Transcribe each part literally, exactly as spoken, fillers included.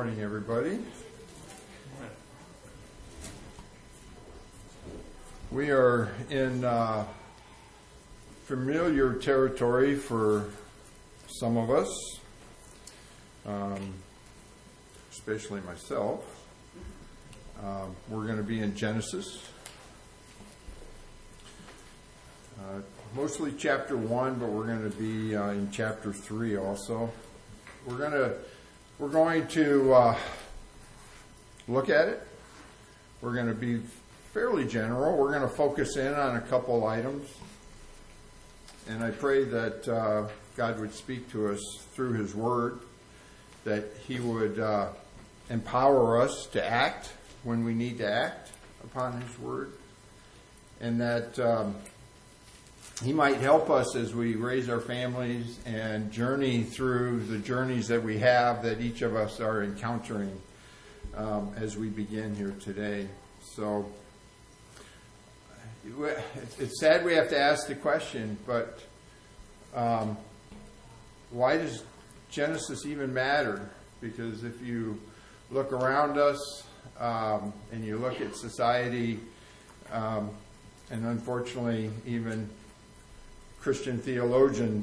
morning, everybody. We are in uh, familiar territory for some of us, um, especially myself. Um, we're going to be in Genesis, uh, mostly chapter one, but we're going to be uh, in chapter three also. We're going to we're going to uh, look at it. We're going to be fairly general. We're going to focus in on a couple items, and I pray that uh, God would speak to us through His Word, that He would uh, empower us to act when we need to act upon His Word, and that um, He might help us as we raise our families and journey through the journeys that we have, that each of us are encountering um, as we begin here today. So it's sad we have to ask the question, but um, why does Genesis even matter? Because if you look around us um, and you look at society, um, and unfortunately even Christian theologians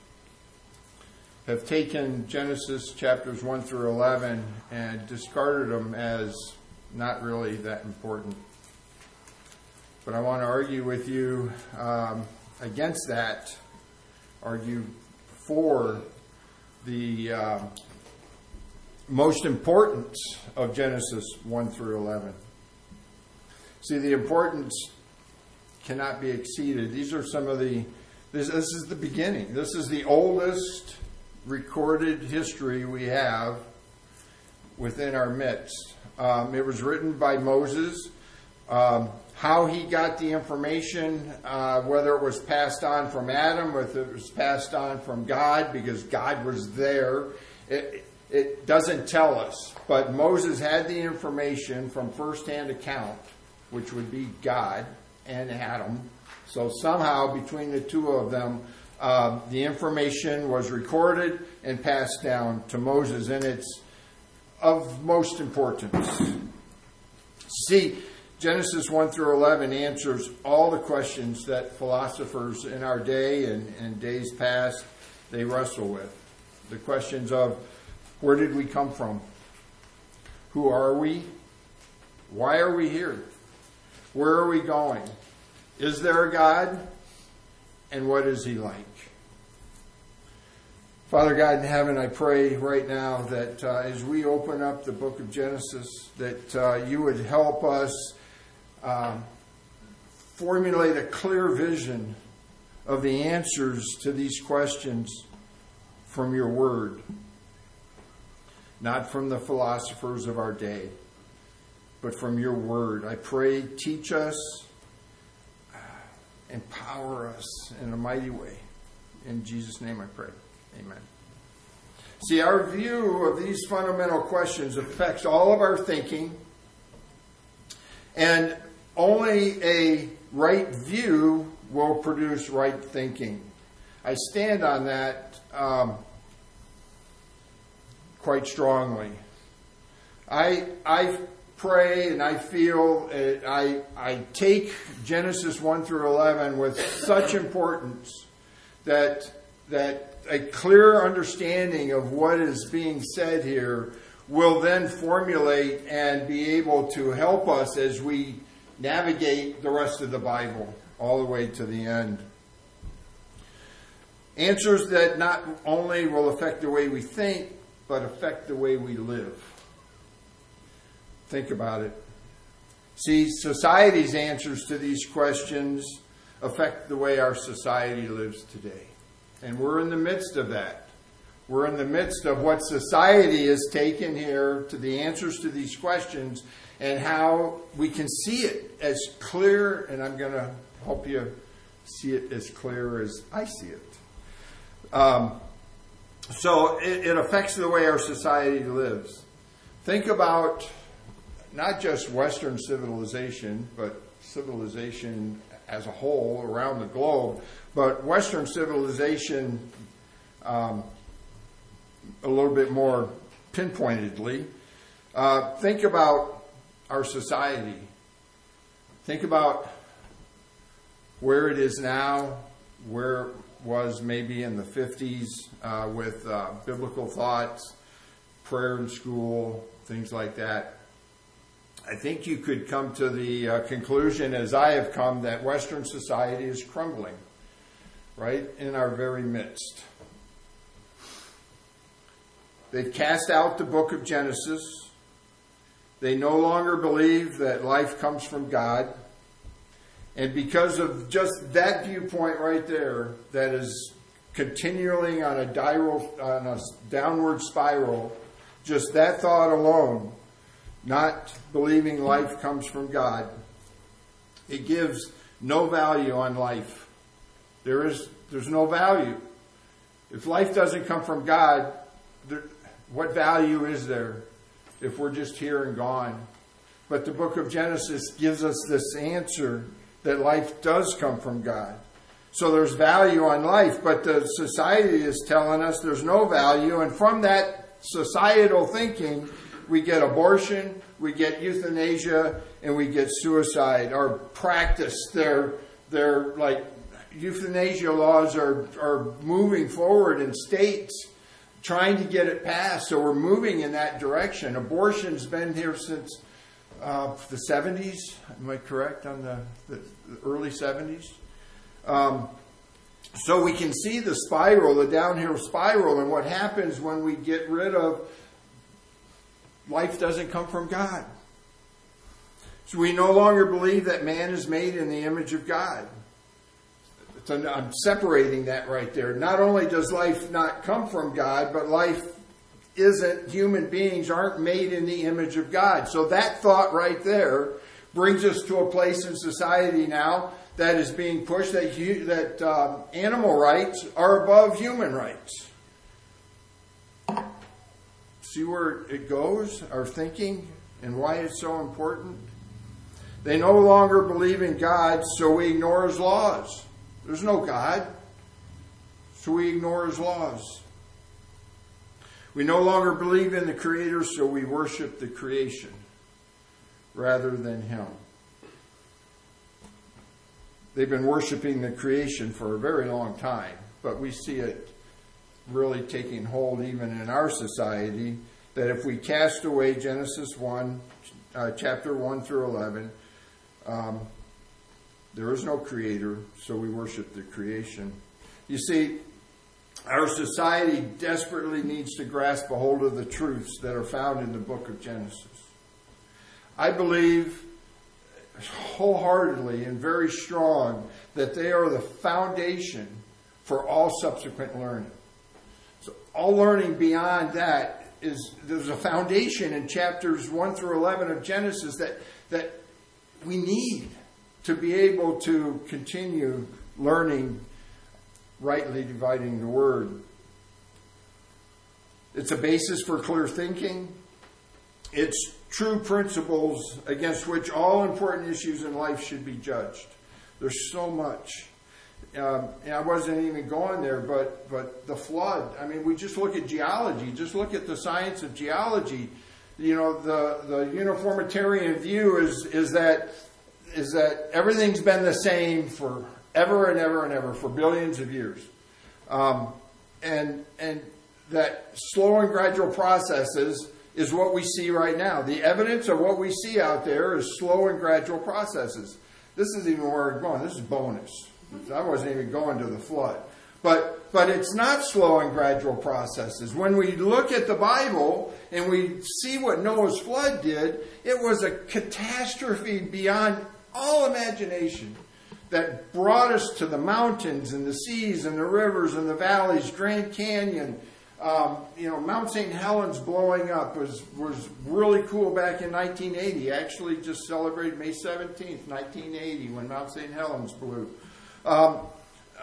have taken Genesis chapters one through eleven and discarded them as not really that important. But I want to argue with you um, against that, argue for the uh, most importance of Genesis one through eleven. See, the importance cannot be exceeded. These are some of the This, this is the beginning. This is the oldest recorded history we have within our midst. Um, it was written by Moses. Um, how he got the information, uh, whether it was passed on from Adam, whether it was passed on from God, because God was there, it, it doesn't tell us. But Moses had the information from first-hand account, which would be God and Adam. So somehow between the two of them, uh, the information was recorded and passed down to Moses, and it's of most importance. See, Genesis one through eleven answers all the questions that philosophers in our day and, and days past, they wrestle with. The questions of, where did we come from? Who are we? Why are we here? Where are we going? Is there a God? And what is He like? Father God in heaven, I pray right now that uh, as we open up the book of Genesis, that uh, you would help us um, formulate a clear vision of the answers to these questions from your word. Not from the philosophers of our day, but from your word. I pray, teach us, empower us in a mighty way. In Jesus' name I pray. Amen. See, our view of these fundamental questions affects all of our thinking, and only a right view will produce right thinking. I stand on that um, quite strongly. I I pray and I feel uh, I I take Genesis one through eleven with such importance that that a clear understanding of what is being said here will then formulate and be able to help us as we navigate the rest of the Bible all the way to the end. Answers that not only will affect the way we think, but affect the way we live. Think about it. See, society's answers to these questions affect the way our society lives today. And we're in the midst of that. We're in the midst of what society has taken here to the answers to these questions, and how we can see it as clear, and I'm going to help you see it as clear as I see it. Um, so it, it affects the way our society lives. Think about not just Western civilization, but civilization as a whole around the globe, but Western civilization um, a little bit more pinpointedly. Uh, think about our society. Think about where it is now, where it was maybe in the fifties uh, with uh, biblical thoughts, prayer in school, things like that. I think you could come to the uh, conclusion, as I have come, that Western society is crumbling right in our very midst. They've cast out the book of Genesis. They no longer believe that life comes from God. And because of just that viewpoint right there, that is continually on a, diral, on a downward spiral, just that thought alone, not believing life comes from God, it gives no value on life. There is, there's no value. If life doesn't come from God, there, what value is there if we're just here and gone? But the book of Genesis gives us this answer that life does come from God. So there's value on life, but the society is telling us there's no value. And from that societal thinking, we get abortion, we get euthanasia, and we get suicide. Our practice, they're, they're like euthanasia laws are, are moving forward in states trying to get it passed. So we're moving in that direction. Abortion's been here since uh, the seventies. Am I correct on the, the, the early seventies? Um, so we can see the spiral, the downhill spiral, and what happens when we get rid of life doesn't come from God. So we no longer believe that man is made in the image of God. So I'm separating that right there. Not only does life not come from God, but life isn't, human beings aren't made in the image of God. So that thought right there brings us to a place in society now that is being pushed that, that um, animal rights are above human rights. See where it goes, our thinking, and why it's so important? They no longer believe in God, so we ignore His laws. There's no God, so we ignore His laws. We no longer believe in the Creator, so we worship the creation rather than Him. They've been worshiping the creation for a very long time, but we see it really taking hold even in our society, that if we cast away Genesis one, uh, chapter one through eleven, um, there is no creator, so we worship the creation. You see, our society desperately needs to grasp a hold of the truths that are found in the book of Genesis. I believe wholeheartedly and very strong that they are the foundation for all subsequent learning. So all learning beyond that is, there's a foundation in chapters one through eleven of Genesis that, that we need to be able to continue learning, rightly dividing the word. It's a basis for clear thinking. It's true principles against which all important issues in life should be judged. There's so much. Um, and I wasn't even going there, but but the flood. I mean, we just look at geology. Just look at the science of geology. You know, the, the uniformitarian view is is that is that everything's been the same for ever and ever and ever for billions of years, um, and and that slow and gradual processes is what we see right now. The evidence of what we see out there is slow and gradual processes. This is even where we're going. This is bonus. I wasn't even going to the flood. But but it's not slow and gradual processes. When we look at the Bible and we see what Noah's flood did, it was a catastrophe beyond all imagination that brought us to the mountains and the seas and the rivers and the valleys, Grand Canyon. Um, you know, Mount Saint Helens blowing up was, was really cool back in nineteen eighty. Actually just celebrated May seventeenth, nineteen eighty, when Mount Saint Helens blew. Um, uh,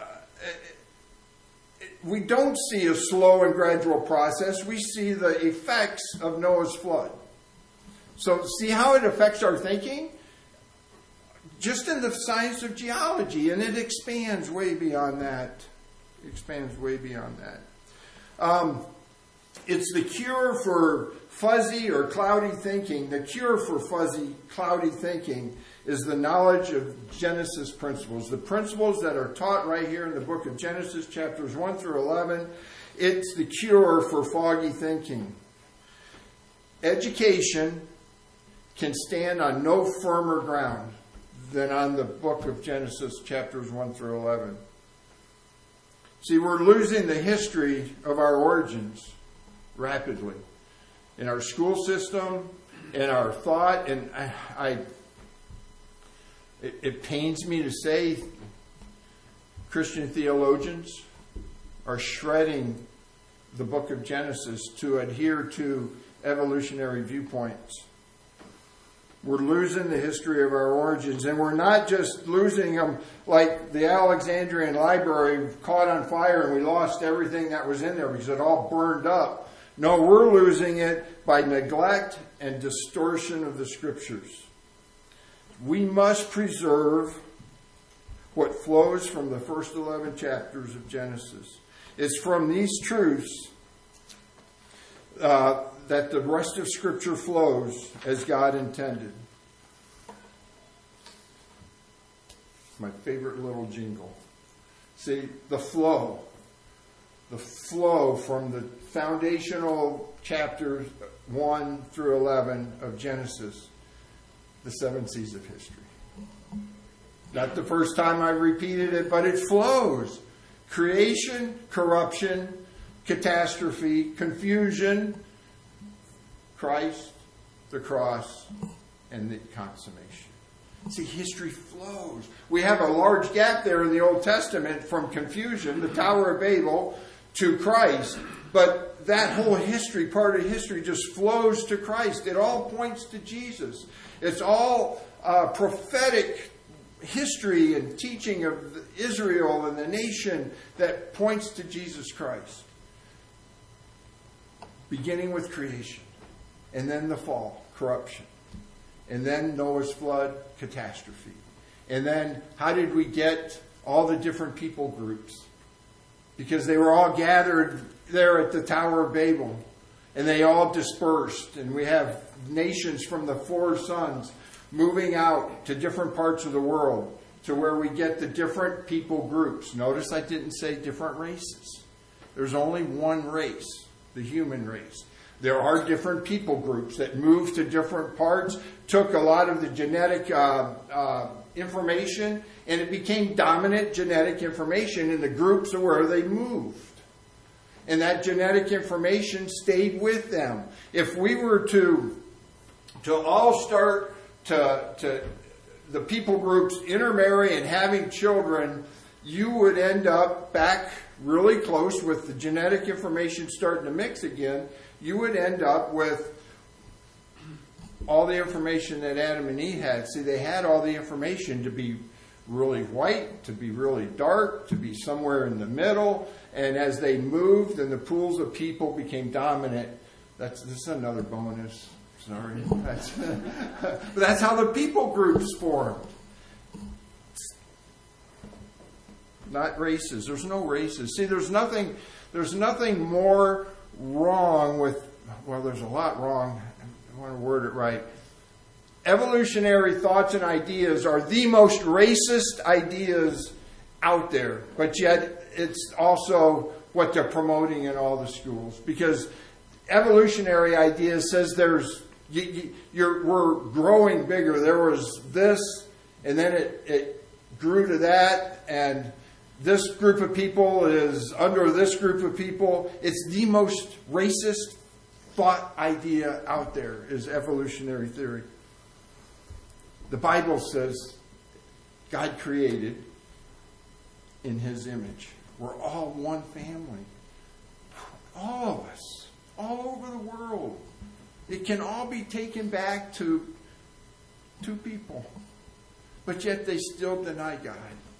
we don't see a slow and gradual process. We see the effects of Noah's flood. So see how it affects our thinking? Just in the science of geology, and it expands way beyond that. It expands way beyond that. Um, it's the cure for fuzzy or cloudy thinking, the cure for fuzzy, cloudy thinking is the knowledge of Genesis principles. The principles that are taught right here in the book of Genesis, chapters one through eleven, it's the cure for foggy thinking. Education can stand on no firmer ground than on the book of Genesis, chapters one through eleven. See, we're losing the history of our origins rapidly. In our school system, in our thought, and I, I it, it pains me to say Christian theologians are shredding the book of Genesis to adhere to evolutionary viewpoints. We're losing the history of our origins, and we're not just losing them like the Alexandrian library caught on fire and we lost everything that was in there because it all burned up. No, we're losing it by neglect and distortion of the Scriptures. We must preserve what flows from the first eleven chapters of Genesis. It's from these truths uh, that the rest of Scripture flows as God intended. My favorite little jingle. See, the flow. The flow from the foundational chapters one through eleven of Genesis, the seven seas of history. Not the first time I repeated it, but it flows. Creation, corruption, catastrophe, confusion, Christ, the cross, and the consummation. See, history flows. We have a large gap there in the Old Testament from confusion, the Tower of Babel, to Christ. But that whole history, part of history, just flows to Christ. It all points to Jesus. It's all uh, prophetic history and teaching of Israel and the nation that points to Jesus Christ. Beginning with creation. And then the fall, corruption. And then Noah's flood, catastrophe. And then how did we get all the different people groups? Because they were all gathered there at the Tower of Babel. And they all dispersed. And we have nations from the four sons moving out to different parts of the world to where we get the different people groups. Notice I didn't say different races. There's only one race, the human race. There are different people groups that moved to different parts, took a lot of the genetic uh, uh, information, and it became dominant genetic information in the groups of where they moved. And that genetic information stayed with them. If we were to, to all start to, to the people groups intermarry and having children, you would end up back really close with the genetic information starting to mix again. You would end up with all the information that Adam and Eve had. See, they had all the information to be really white, to be really dark, to be somewhere in the middle. And as they moved and the pools of people became dominant, that's this is another bonus. Sorry. That's, but that's how the people groups formed. Not races. There's no races. See, there's nothing, there's nothing more wrong with, well, there's a lot wrong. I want to word it right. Evolutionary thoughts and ideas are the most racist ideas out there, but yet it's also what they're promoting in all the schools, because evolutionary ideas says there's you, you, you're we're growing bigger. There was this, and then it, it grew to that, and this group of people is under this group of people. It's the most racist thought idea out there is evolutionary theory. The Bible says God created in His image. We're all one family. All of us. All over the world. It can all be taken back to two people. But yet they still deny God.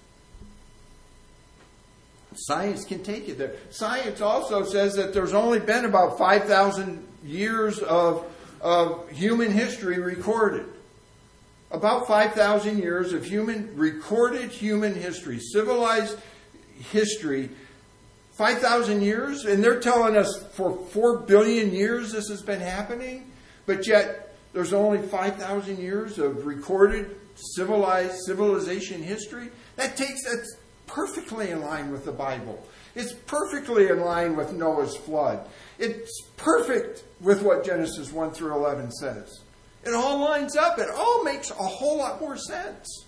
Science can take it there. Science also says that there's only been about five thousand years of, of human history recorded. About five thousand years of human recorded human history, civilized history five thousand years, and they're telling us for four billion years this has been happening, but yet there's only five thousand years of recorded civilized civilization history. That takes that's perfectly in line with the Bible. It's perfectly in line with Noah's flood. It's perfect with what Genesis one through eleven says. It all lines up. It all makes a whole lot more sense.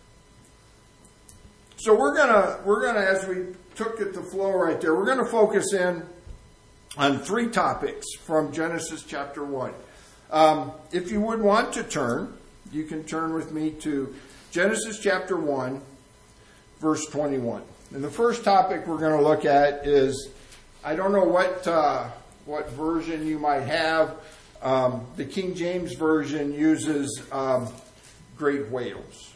So we're gonna we're gonna as we took it to flow right there, we're gonna focus in on three topics from Genesis chapter one. Um, if you would want to turn, you can turn with me to Genesis chapter one, verse twenty-one. And the first topic we're going to look at is, I don't know what uh, what version you might have. Um, the King James Version uses um, great whales.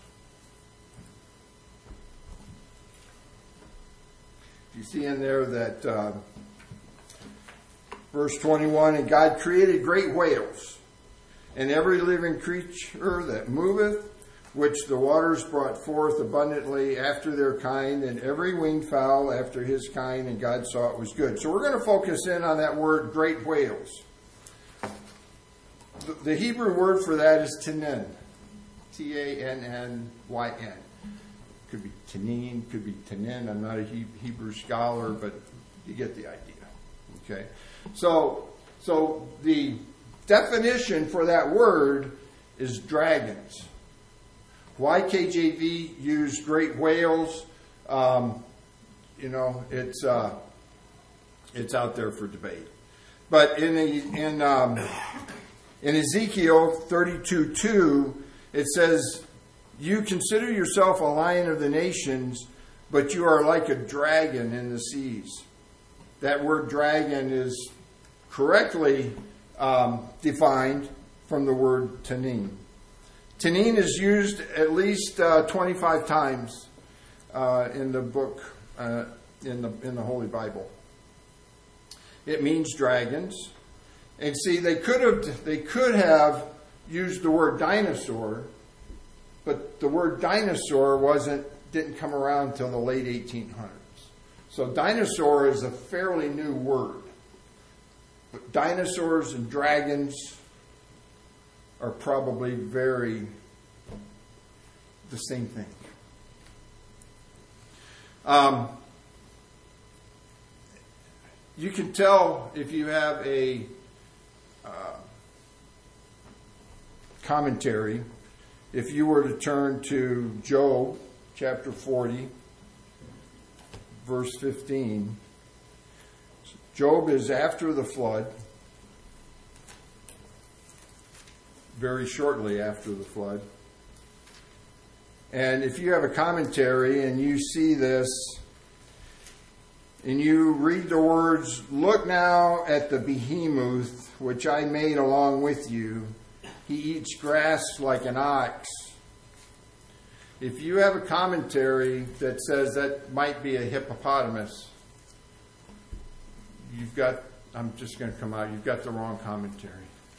You see in there that uh, verse twenty-one, and God created great whales, and every living creature that moveth, which the waters brought forth abundantly after their kind, and every winged fowl after his kind, and God saw it was good. So we're going to focus in on that word, great whales. The Hebrew word for that is tanin. T A N N Y N. Could be tanin, could be tanin. I'm not a Hebrew scholar, but you get the idea. Okay? So, so the definition for that word is dragons. Why K J V used great whales, um, you know, it's uh, it's out there for debate. But in a, in um, in Ezekiel thirty-two two, it says, "You consider yourself a lion of the nations, but you are like a dragon in the seas." That word dragon is correctly um, defined from the word tanin. Tanin is used at least uh, twenty-five times uh, in the book, uh, in the in the Holy Bible. It means dragons, and see, they could have they could have used the word dinosaur, but the word dinosaur wasn't didn't come around till the late eighteen hundreds. So dinosaur is a fairly new word, but dinosaurs and dragons are probably very the same thing. Um, you can tell if you have a uh, commentary, if you were to turn to Job chapter forty, verse fifteen. Job is after the flood. Very shortly after the flood. And if you have a commentary and you see this, and you read the words, "Look now at the behemoth, which I made along with you. He eats grass like an ox." If you have a commentary that says that might be a hippopotamus, you've got, I'm just going to come out, you've got the wrong commentary.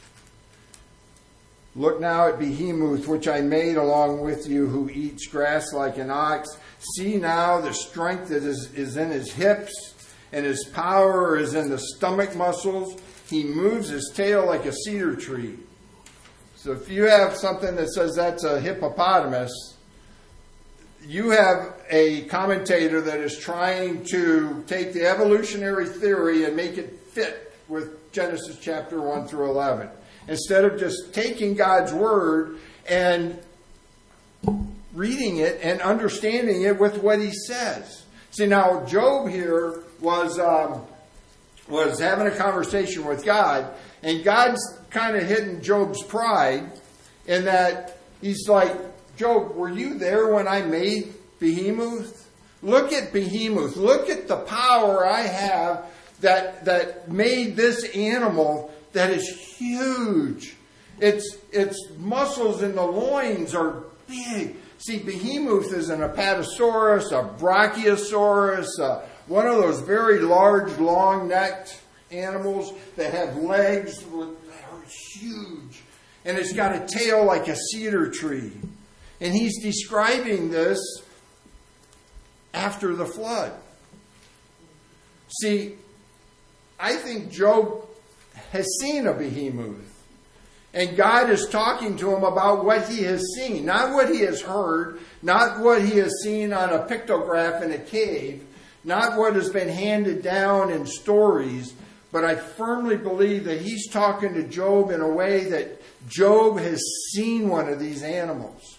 "Look now at behemoth, which I made along with you, who eats grass like an ox. See now the strength that is, is in his hips, and his power is in the stomach muscles. He moves his tail like a cedar tree." So if you have something that says that's a hippopotamus, you have a commentator that is trying to take the evolutionary theory and make it fit with Genesis chapter one through eleven. Instead of just taking God's word and reading it and understanding it with what he says. See, now Job here was um, was having a conversation with God, and God's kind of hitting Job's pride in that he's like, "Job, were you there when I made Behemoth? Look at Behemoth. Look at the power I have that that made this animal that is huge. Its its muscles in the loins are big." See, Behemoth is an Apatosaurus, a Brachiosaurus, uh, one of those very large, long-necked animals that have legs that are huge. And it's got a tail like a cedar tree. And he's describing this after the flood. See, I think Job has seen a behemoth. And God is talking to him about what he has seen. Not what he has heard. Not what he has seen on a pictograph in a cave. Not what has been handed down in stories. But I firmly believe that he's talking to Job in a way that Job has seen one of these animals.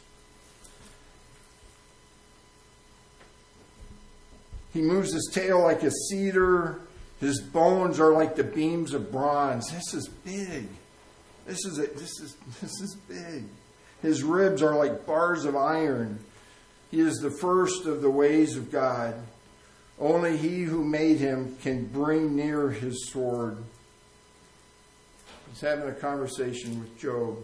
He moves his tail like a cedar. His bones are like the beams of bronze. This is big. This is a, this is this is big. His ribs are like bars of iron. He is the first of the ways of God. Only he who made him can bring near his sword. He's having a conversation with Job.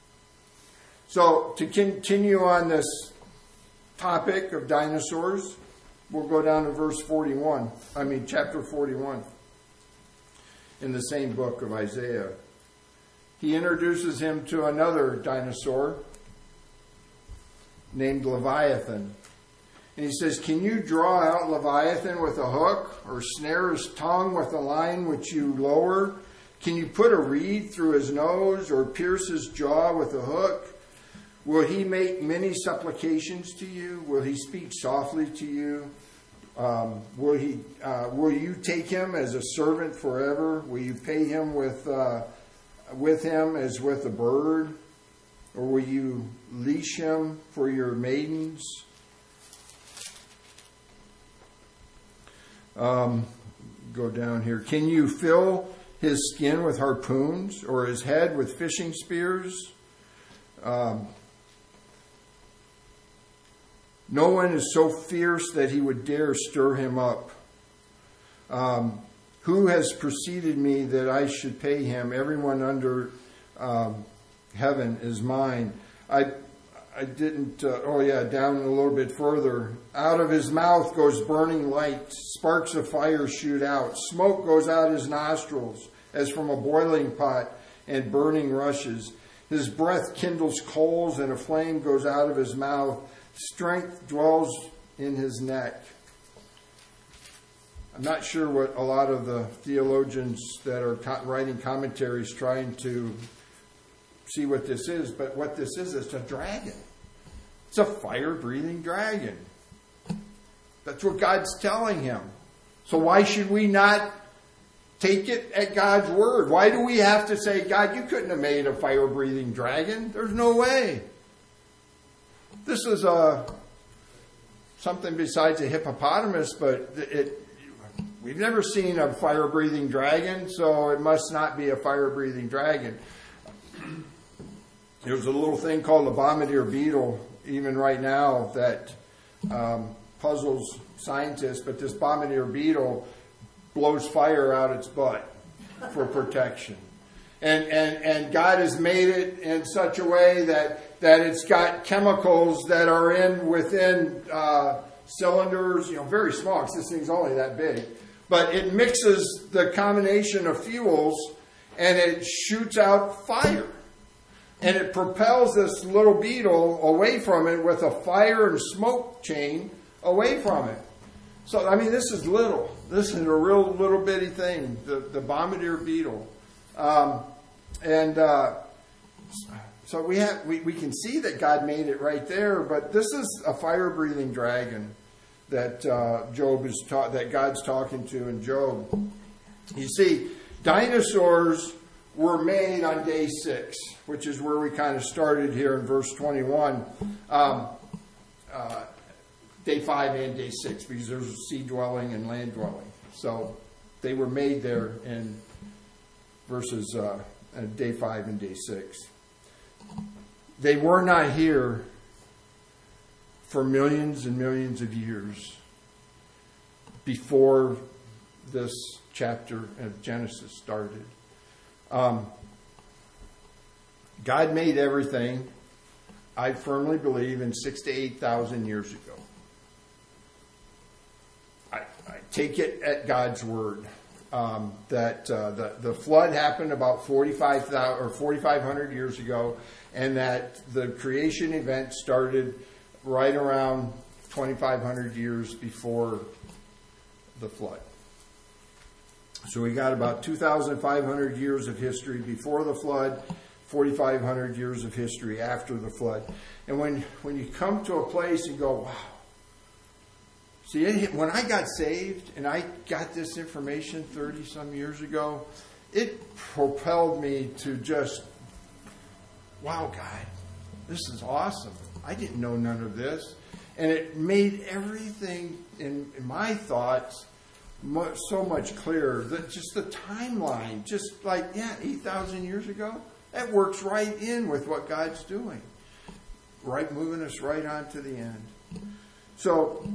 So to continue on this topic of dinosaurs, we'll go down to verse forty-one. I mean, chapter forty-one in the same book of Isaiah. He introduces him to another dinosaur named Leviathan. And he says, can you draw out Leviathan with a hook or snare his tongue with a line which you lower? Can you put a reed through his nose or pierce his jaw with a hook? Will he make many supplications to you? Will he speak softly to you? Um, will he? Uh, will you take him as a servant forever? Will you pay him with uh, with him as with a bird? Or will you leash him for your maidens? Um, go down here. Can you fill his skin with harpoons or his head with fishing spears? Um, no one is so fierce that he would dare stir him up. Um, who has preceded me that I should pay him? Everyone under um, heaven is mine. I I didn't, uh, oh yeah, down a little bit further. Out of his mouth goes burning light. Sparks of fire shoot out. Smoke goes out his nostrils as from a boiling pot, and burning rushes. His breath kindles coals, and a flame goes out of his mouth. Strength dwells in his neck. I'm not sure what a lot of the theologians that are co- writing commentaries trying to see what this is, but what this is, it's a dragon. It's a fire-breathing dragon. That's what God's telling him. So why should we not take it at God's word? Why do we have to say, God, you couldn't have made a fire-breathing dragon? There's no way. This is a, something besides a hippopotamus, but it, we've never seen a fire-breathing dragon, so it must not be a fire-breathing dragon. There's a little thing called the bombardier beetle, even right now, that um, puzzles scientists, but this bombardier beetle blows fire out its butt for protection. And, and, and God has made it in such a way that, that it's got chemicals that are in within uh, cylinders, you know, very small, because this thing's only that big. But it mixes the combination of fuels, and it shoots out fire. And it propels this little beetle away from it with a fire and smoke chain away from it. So, I mean, this is little. This is a real little bitty thing, the, the bombardier beetle. Um, and uh, so we have we, we can see that God made it right there, but this is a fire-breathing dragon that uh, Job is ta- that God's talking to in Job. You see, dinosaurs were made on day six, which is where we kind of started here in verse twenty-one. Um, uh, day five and day six, because there's sea dwelling and land dwelling. So they were made there in verses uh, day five and day six. They were not here for millions and millions of years before this chapter of Genesis started. Um, God made everything, I firmly believe, in six to eight thousand years ago. I, I take it at God's word um, that uh, the the flood happened about forty-five thousand or forty-five hundred years ago, and that the creation event started right around twenty-five hundred years before the flood. So we got about two thousand five hundred years of history before the flood, forty-five hundred years of history after the flood. And when, when you come to a place and go, wow. See, it, when I got saved and I got this information thirty some years ago, it propelled me to just, wow, God, this is awesome. I didn't know none of this. And it made everything in, in my thoughts much, so much clearer. That just the timeline, just like, yeah, eight thousand years ago, that works right in with what God's doing. Right, moving us right on to the end. So,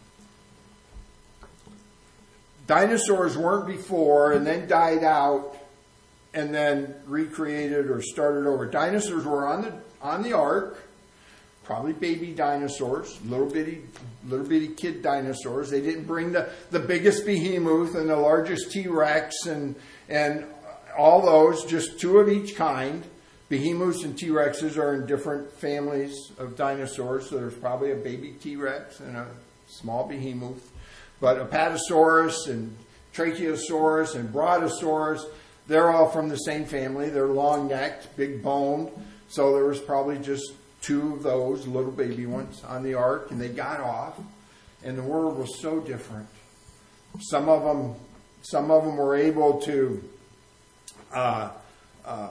dinosaurs weren't before and then died out and then recreated or started over. Dinosaurs were on the on the ark, probably baby dinosaurs, little bitty little bitty kid dinosaurs. They didn't bring the, the biggest behemoth and the largest T-Rex and and all those, just two of each kind. Behemoths and T-Rexes are in different families of dinosaurs, so there's probably a baby T-Rex and a small behemoth. But Apatosaurus and Tracheosaurus and Brontosaurus, they're all from the same family. They're long-necked, big-boned. So there was probably just two of those little baby ones on the ark, and they got off. And the world was so different. Some of them, some of them were able to uh, uh,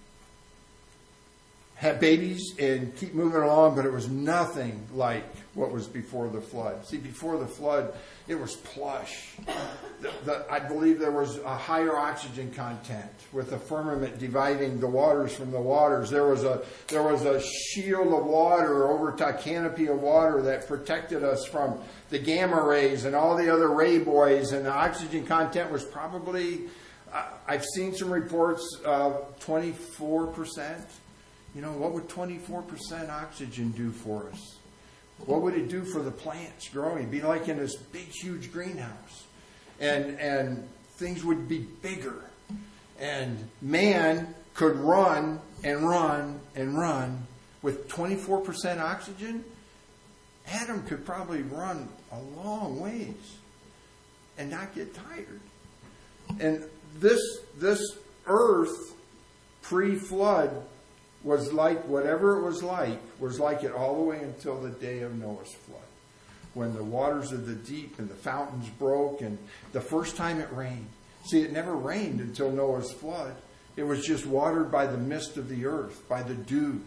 have babies and keep moving along, but it was nothing like what was before the flood. See, before the flood, it was plush. The, the, I believe there was a higher oxygen content with the firmament dividing the waters from the waters. There was a there was a shield of water over a canopy of water that protected us from the gamma rays and all the other ray boys. And the oxygen content was probably, uh, I've seen some reports of twenty-four percent. You know, what would twenty-four percent oxygen do for us? What would it do for the plants growing? It'd be like in this big, huge greenhouse. And and things would be bigger. And man could run and run and run with twenty-four percent oxygen. Adam could probably run a long ways and not get tired. And this this earth pre-flood was like, whatever it was like, was like it all the way until the day of Noah's flood. When the waters of the deep and the fountains broke and the first time it rained. See, it never rained until Noah's flood. It was just watered by the mist of the earth, by the dew.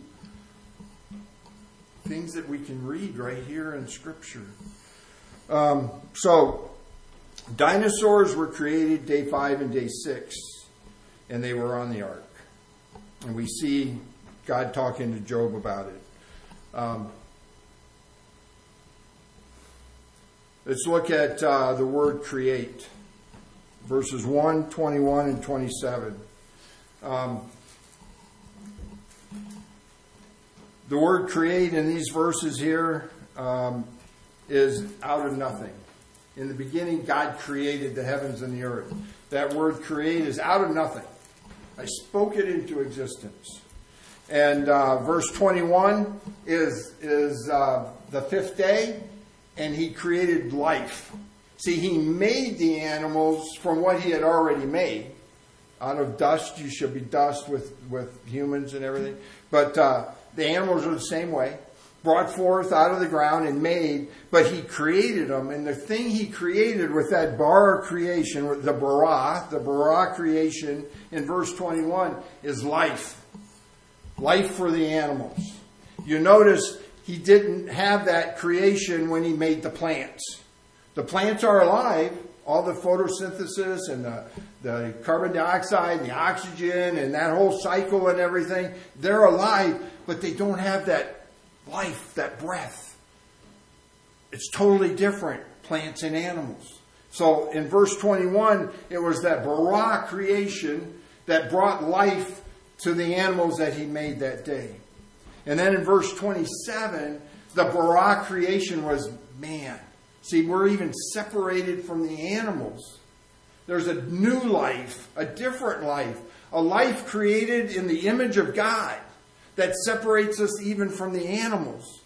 Things that we can read right here in Scripture. Um, so, dinosaurs were created day five and day six, and they were on the ark. And we see God talking to Job about it. Um, let's look at uh, the word create. Verses one, twenty-one, and twenty-seven. Um, the word create in these verses here um, is out of nothing. In the beginning, God created the heavens and the earth. That word create is out of nothing. I spoke it into existence. And uh, verse twenty-one is, is uh, the fifth day, and he created life. See, he made the animals from what he had already made. Out of dust, you shall be dust with, with humans and everything. But uh, the animals are the same way. Brought forth out of the ground and made, but he created them. And the thing he created with that bara creation, the bara, the bara creation in verse twenty-one is life. Life for the animals. You notice he didn't have that creation when he made the plants. The plants are alive. All the photosynthesis and the, the carbon dioxide and the oxygen and that whole cycle and everything, they're alive, but they don't have that life, that breath. It's totally different, plants and animals. So in verse twenty-one, it was that bara creation that brought life to the animals that he made that day. And then in verse twenty-seven, the bara creation was man. See, we're even separated from the animals. There's a new life, a different life, a life created in the image of God that separates us even from the animals.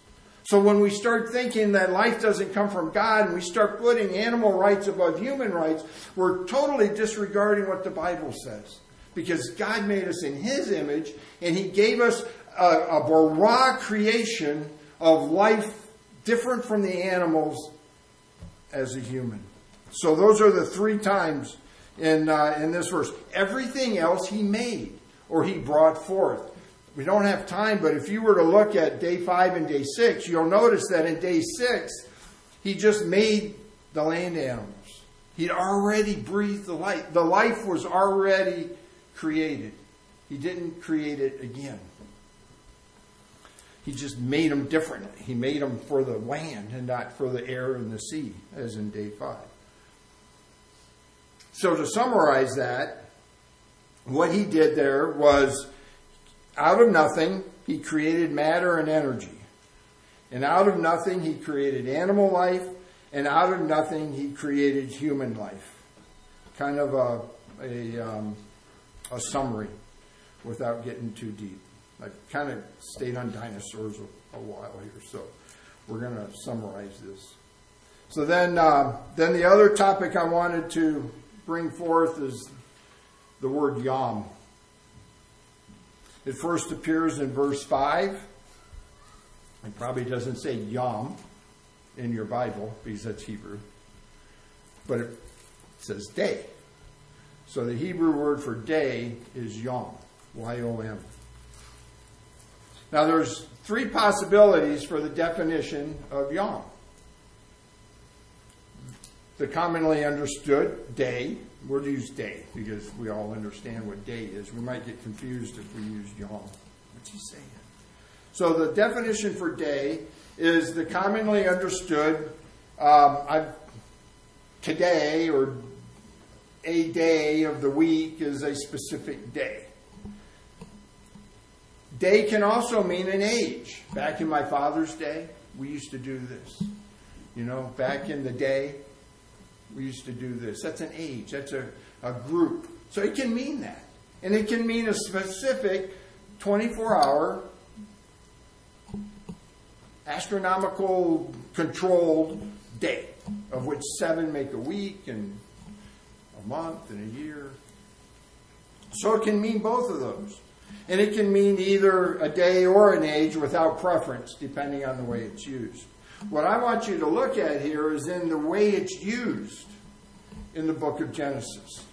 So when we start thinking that life doesn't come from God and we start putting animal rights above human rights, we're totally disregarding what the Bible says. Because God made us in His image and He gave us a, a raw creation of life different from the animals as a human. So those are the three times in, uh, in this verse. Everything else He made or He brought forth. We don't have time, but if you were to look at day five and day six, you'll notice that in day six, He just made the land animals. He'd already breathed the life. The life was already created. He didn't create it again. He just made them differently. He made them for the land and not for the air and the sea, as in day five. So to summarize that, what He did there was, out of nothing, He created matter and energy. And out of nothing, He created animal life. And out of nothing, He created human life. Kind of a, a, um, a summary without getting too deep. I kind of stayed on dinosaurs a, a while here, so we're going to summarize this. So then, uh, then the other topic I wanted to bring forth is the word Yom. It first appears in verse five. It probably doesn't say Yom in your Bible because that's Hebrew. But it says day. So the Hebrew word for day is Yom. Y O M. Now there's three possibilities for the definition of Yom. The commonly understood day. We'll use day because we all understand what day is. We might get confused if we use Yom. What's he saying? So the definition for day is the commonly understood um, I've, today or a day of the week is a specific day. Day can also mean an age. Back in my father's day, we used to do this. You know, back in the day, we used to do this. That's an age. That's a, a group. So it can mean that. And it can mean a specific twenty-four hour astronomical controlled day, of which seven make a week and a month and a year. So it can mean both of those. And it can mean either a day or an age without preference, depending on the way it's used. What I want you to look at here is in the way it's used in the book of Genesis.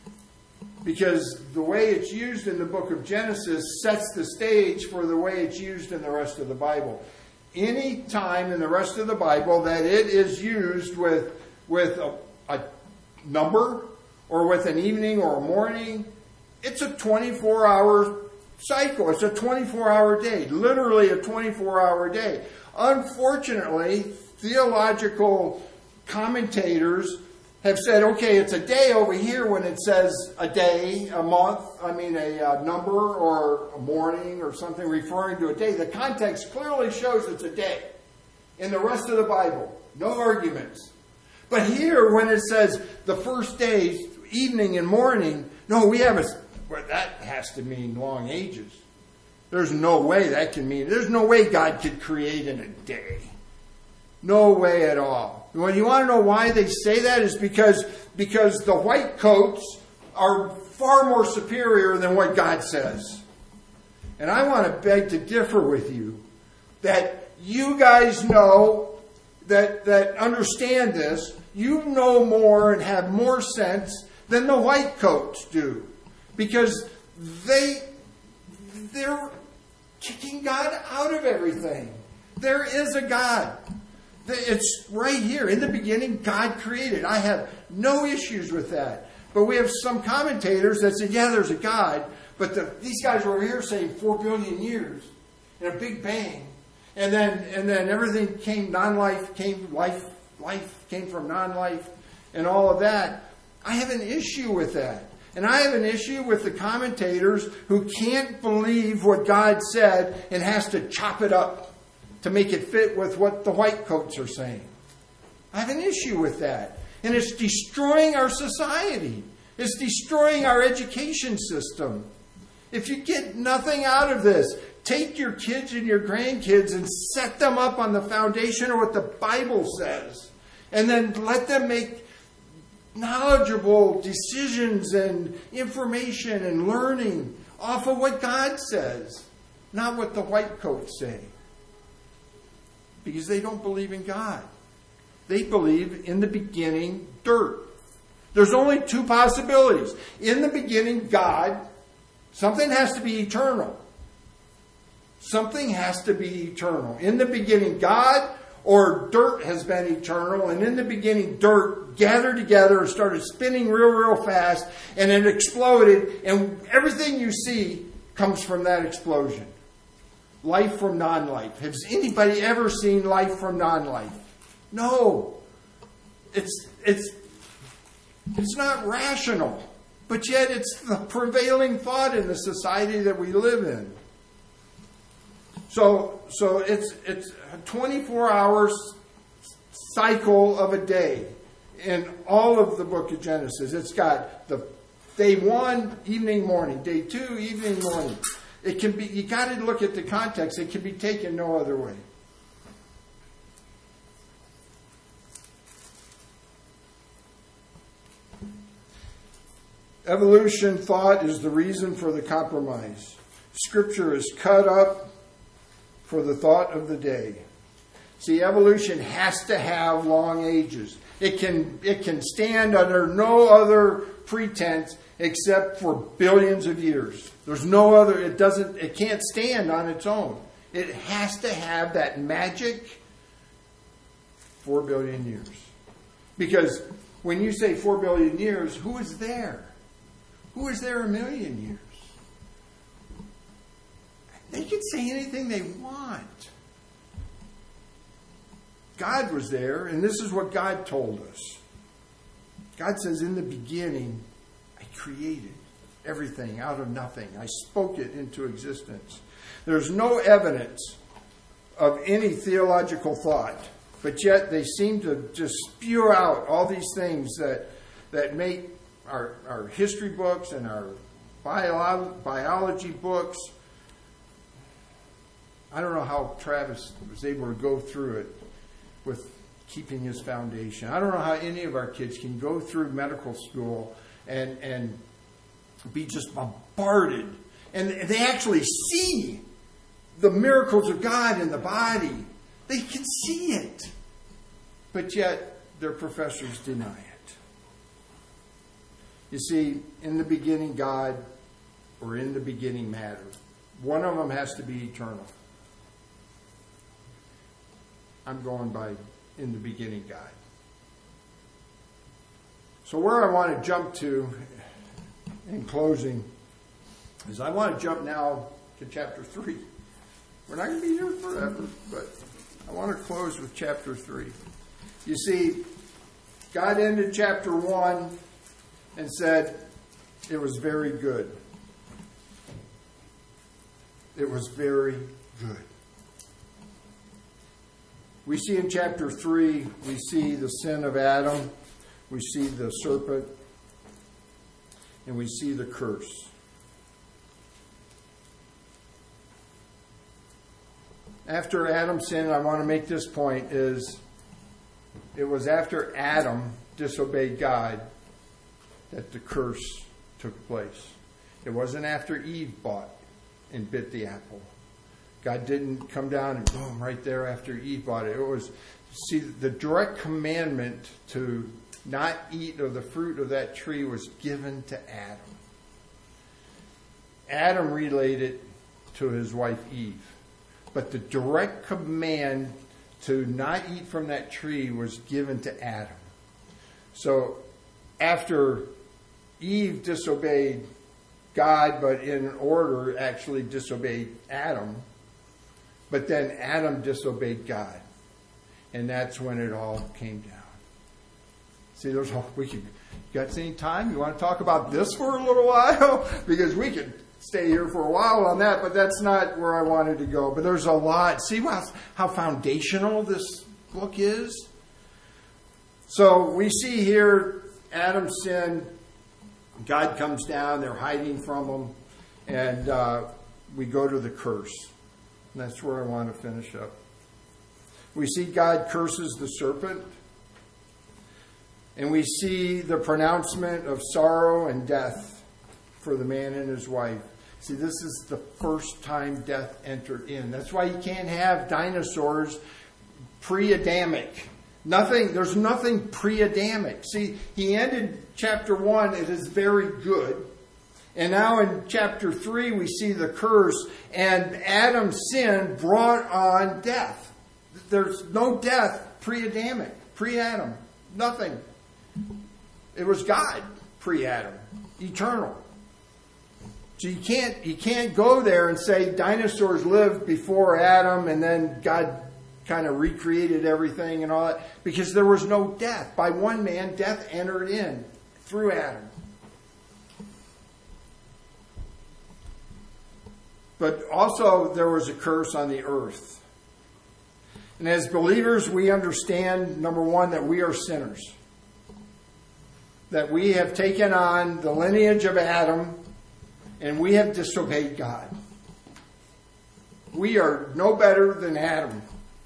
Because the way it's used in the book of Genesis sets the stage for the way it's used in the rest of the Bible. Any time in the rest of the Bible that it is used with, with a, a number or with an evening or a morning, it's a twenty-four hour cycle. It's a twenty-four hour day. Literally a twenty-four hour day. Unfortunately, theological commentators have said, okay, it's a day over here when it says a day, a month, I mean a, a number or a morning or something referring to a day. The context clearly shows it's a day. In the rest of the Bible, no arguments. But here when it says the first day, evening and morning, no, we have a, well, that has to mean long ages. There's no way that can mean, there's no way God could create in a day. No way at all. When you want to know why they say that is because, because the white coats are far more superior than what God says. And I want to beg to differ with you that you guys know that, that understand this. You know more and have more sense than the white coats do. Because they, they're kicking God out of everything. There is a God. It's right here. In the beginning, God created. I have no issues with that. But we have some commentators that say, yeah, there's a God. But the, these guys are over here saying four billion years and a big bang. And then and then everything came, non-life came, life, life came from non-life and all of that. I have an issue with that. And I have an issue with the commentators who can't believe what God said and has to chop it up to make it fit with what the white coats are saying. I have an issue with that. And it's destroying our society. It's destroying our education system. If you get nothing out of this, take your kids and your grandkids and set them up on the foundation of what the Bible says. And then let them make knowledgeable decisions and information and learning off of what God says, not what the white coats say. Because they don't believe in God. They believe in the beginning dirt. There's only two possibilities. In the beginning, God, something has to be eternal. Something has to be eternal. In the beginning, God, or dirt has been eternal. And in the beginning, dirt gathered together and started spinning real, real fast. And it exploded. And everything you see comes from that explosion. Life from non-life. Has anybody ever seen life from non-life? No. It's, it's, it's not rational. But yet it's the prevailing thought in the society that we live in. So, so it's it's a twenty-four hour cycle of a day in all of the book of Genesis. It's got the day one, evening, morning. Day two, evening, morning. It can be. You got to look at the context. It can be taken no other way. Evolution thought is the reason for the compromise. Scripture is cut up for the thought of the day. See, evolution has to have long ages. It can, it can stand under no other pretense except for billions of years. There's no other, it doesn't, it can't stand on its own. It has to have that magic four billion years. Because when you say four billion years, who is there? Who is there a million years? They can say anything they want. God was there, and this is what God told us. God says, in the beginning, I created everything out of nothing. I spoke it into existence. There's no evidence of any theological thought, but yet they seem to just spew out all these things that, that make our, our history books and our bio, biology books. I don't know how Travis was able to go through it with keeping his foundation. I don't know how any of our kids can go through medical school and, and be just bombarded. And they actually see the miracles of God in the body. They can see it. But yet, their professors deny it. You see, in the beginning, God, or in the beginning, matter. One of them has to be eternal. I'm going by in the beginning, God. So where I want to jump to in closing is I want to jump now to chapter three. We're not going to be here forever, but I want to close with chapter three. You see, God ended chapter one and said it was very good. It was very good. We see in chapter three, we see the sin of Adam, we see the serpent, and we see the curse. After Adam sinned, I want to make this point, is it was after Adam disobeyed God that the curse took place. It wasn't after Eve bought and bit the apple. God didn't come down and boom, right there after Eve bought it. It was, see, the direct commandment to not eat of the fruit of that tree was given to Adam. Adam relayed it to his wife Eve. But the direct command to not eat from that tree was given to Adam. So after Eve disobeyed God, but in order actually disobeyed Adam, but then Adam disobeyed God. And that's when it all came down. See, there's all, we could, you got any time? You want to talk about this for a little while? Because we could stay here for a while on that, but that's not where I wanted to go. But there's a lot. See how, how foundational this book is? So we see here Adam's sin. God comes down. They're hiding from him. And uh, we go to the curse. And that's where I want to finish up. We see God curses the serpent. And we see the pronouncement of sorrow and death for the man and his wife. See, this is the first time death entered in. That's why you can't have dinosaurs pre-Adamic. Nothing, there's nothing pre-Adamic. See, he ended chapter one, it is very good. And now in chapter three, we see the curse, and Adam's sin brought on death. There's no death pre-Adamic, pre-Adam. Nothing. It was God pre-Adam, eternal. So you can't you can't go there and say dinosaurs lived before Adam and then God kind of recreated everything and all that, because there was no death. By one man, death entered in through Adam. But also there was a curse on the earth. And as believers, we understand, number one, that we are sinners. That we have taken on the lineage of Adam and we have disobeyed God. We are no better than Adam.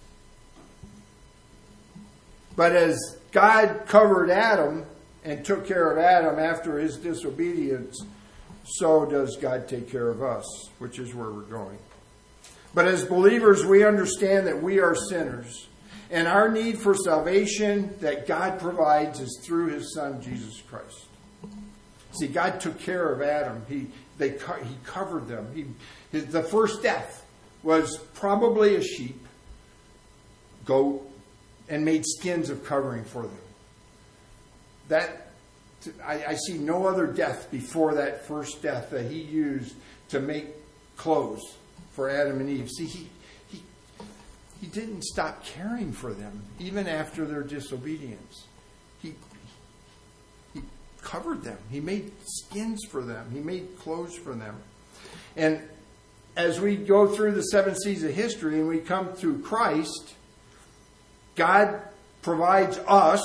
But as God covered Adam and took care of Adam after his disobedience, so does God take care of us, which is where we're going. But as believers, we understand that we are sinners. And our need for salvation that God provides is through his Son, Jesus Christ. See, God took care of Adam. He they he covered them. He his, the first death was probably a sheep, goat, and made skins of covering for them. That I, I see no other death before that first death that he used to make clothes for Adam and Eve. See, he he he didn't stop caring for them even after their disobedience. He he covered them. He made skins for them. He made clothes for them. And as we go through the seven seas of history and we come through Christ, God provides us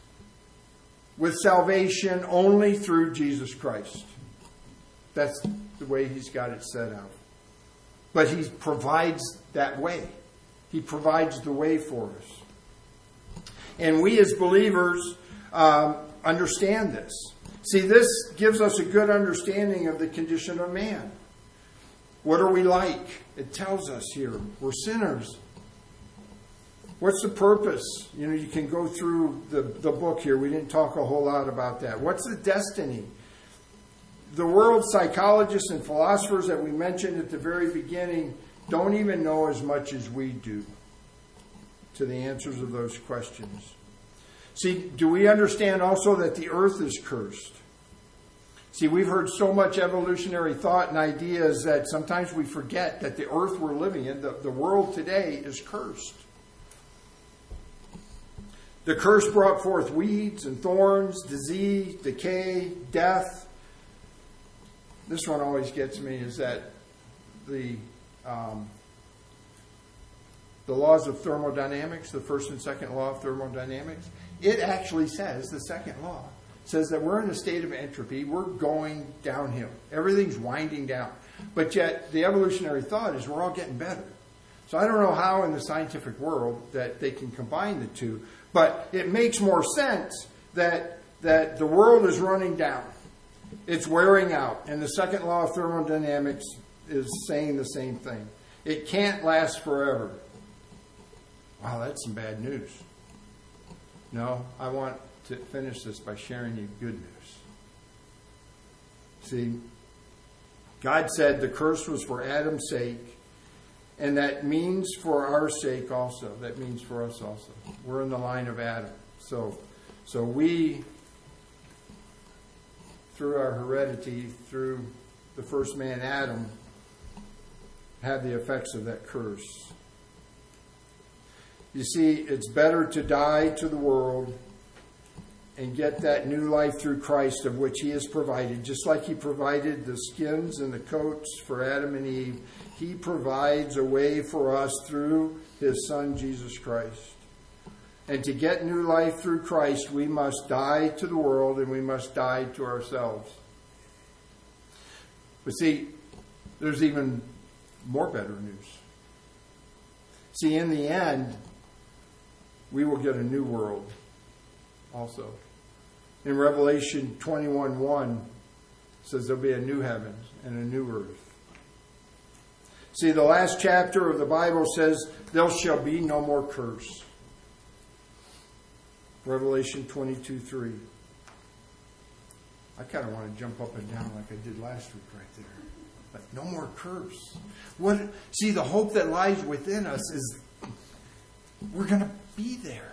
with salvation only through Jesus Christ. That's the way he's got it set out. But he provides that way. He provides the way for us. And we as believers um, understand this. See, this gives us a good understanding of the condition of man. What are we like? It tells us here. We're sinners. What's the purpose? You know, you can go through the, the book here. We didn't talk a whole lot about that. What's the destiny? The world psychologists and philosophers that we mentioned at the very beginning don't even know as much as we do to the answers of those questions. See, do we understand also that the earth is cursed? See, we've heard so much evolutionary thought and ideas that sometimes we forget that the earth we're living in, the, the world today, is cursed. The curse brought forth weeds and thorns, disease, decay, death. This one always gets me, is that the um, the laws of thermodynamics, the first and second law of thermodynamics, it actually says, the second law, says that we're in a state of entropy. We're going downhill. Everything's winding down. But yet, the evolutionary thought is we're all getting better. So I don't know how in the scientific world that they can combine the two. But it makes more sense that that the world is running down. It's wearing out. And the second law of thermodynamics is saying the same thing. It can't last forever. Wow, that's some bad news. No, I want to finish this by sharing you good news. See, God said the curse was for Adam's sake, and that means for our sake also. That means for us also. We're in the line of Adam. So, so we, through our heredity, through the first man Adam, have the effects of that curse. You see, it's better to die to the world and get that new life through Christ, of which he has provided. Just like he provided the skins and the coats for Adam and Eve, he provides a way for us through his Son, Jesus Christ. And to get new life through Christ, we must die to the world and we must die to ourselves. But see, there's even more better news. See, in the end, we will get a new world also. In Revelation twenty-one one, it says there'll be a new heaven and a new earth. See, the last chapter of the Bible says there shall be no more curse. Revelation twenty-two three. I kind of want to jump up and down like I did last week right there. But no more curse. What? See, the hope that lies within us is we're going to be there.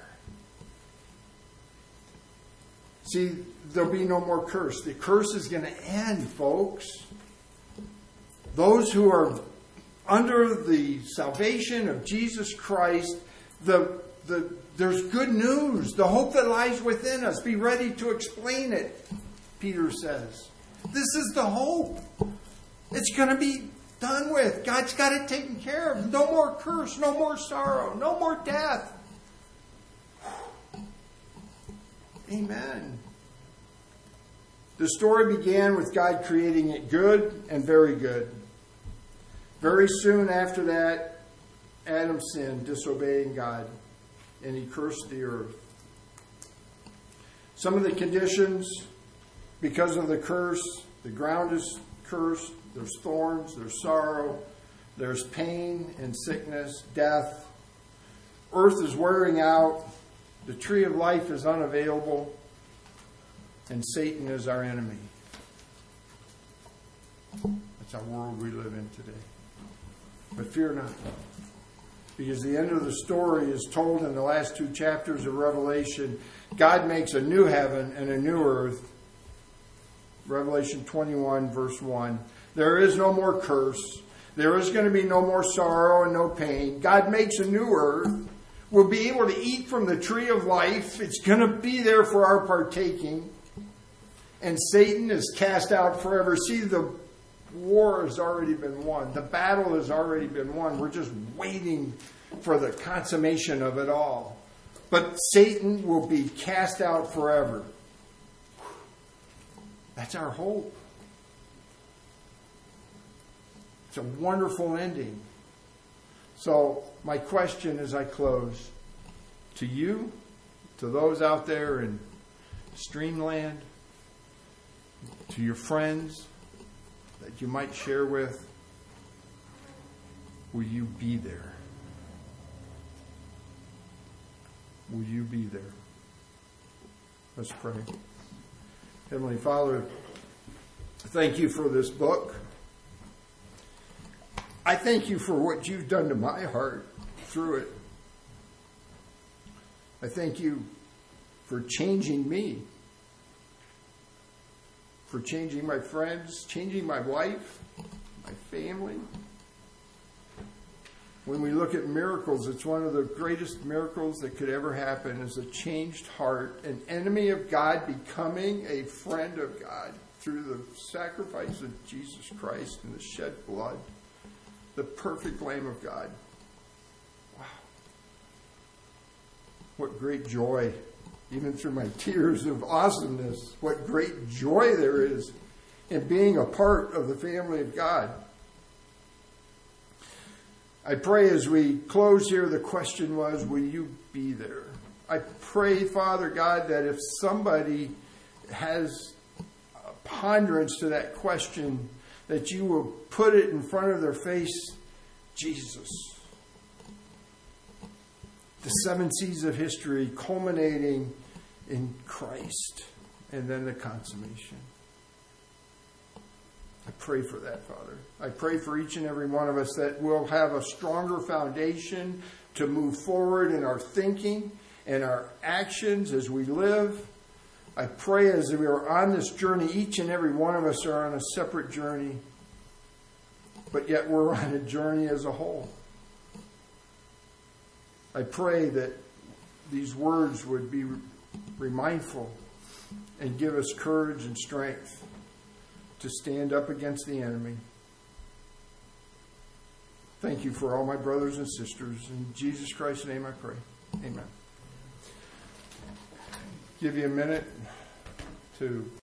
See, there'll be no more curse. The curse is going to end, folks. Those who are under the salvation of Jesus Christ, the, the, there's good news. The hope that lies within us. Be ready to explain it, Peter says. This is the hope. It's going to be done with. God's got it taken care of. No more curse, no more sorrow, no more death. Amen. The story began with God creating it good and very good. Very soon after that, Adam sinned, disobeying God, and he cursed the earth. Some of the conditions, because of the curse, the ground is cursed, there's thorns, there's sorrow, there's pain and sickness, death. Earth is wearing out, the tree of life is unavailable, and Satan is our enemy. That's our world we live in today. But fear not, because the end of the story is told in the last two chapters of Revelation. God makes a new heaven and a new earth. Revelation twenty-one, verse one. There is no more curse. There is going to be no more sorrow and no pain. God makes a new earth. We'll be able to eat from the tree of life. It's going to be there for our partaking. And Satan is cast out forever. See, the war has already been won. The battle has already been won. We're just waiting for the consummation of it all. But Satan will be cast out forever. That's our hope. It's a wonderful ending. So, my question as I close, to you, to those out there in Streamland, to your friends that you might share with, will you be there? Will you be there? Let's pray. Heavenly Father, thank you for this book. I thank you for what you've done to my heart through it. I thank you for changing me, for changing my friends, changing my wife, my family. When we look at miracles, it's one of the greatest miracles that could ever happen is a changed heart, an enemy of God becoming a friend of God through the sacrifice of Jesus Christ and the shed blood, the perfect Lamb of God. Wow. What great joy, even through my tears of awesomeness, what great joy there is in being a part of the family of God. I pray as we close here, the question was, will you be there? I pray, Father God, that if somebody has a ponderance to that question, that you will put it in front of their face, Jesus. The seven seas of history culminating in Christ and then the consummation. I pray for that, Father. I pray for each and every one of us that we'll have a stronger foundation to move forward in our thinking and our actions as we live. I pray as we are on this journey, each and every one of us are on a separate journey, but yet we're on a journey as a whole. I pray that these words would be remindful and give us courage and strength to stand up against the enemy. Thank you for all my brothers and sisters. In Jesus Christ's name I pray. Amen. Give you a minute to